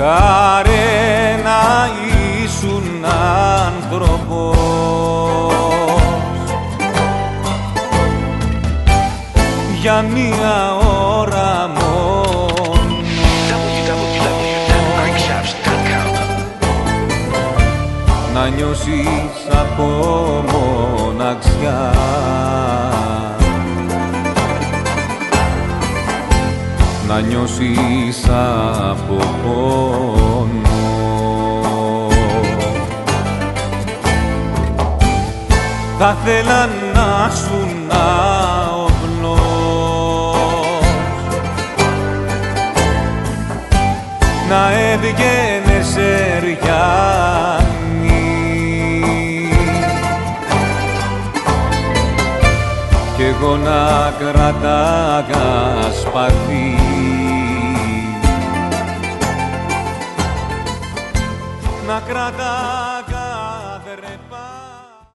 Κάρε να ήσουν άνθρωπος για μία ώρα μόνο, να νιώσεις από μοναξιά, να νιώσεις από πόνο. Θα θέλα να σου όπλος, να έβγαινες Ριάννη κι εγώ να κρατάγα σπαθί, να κρατά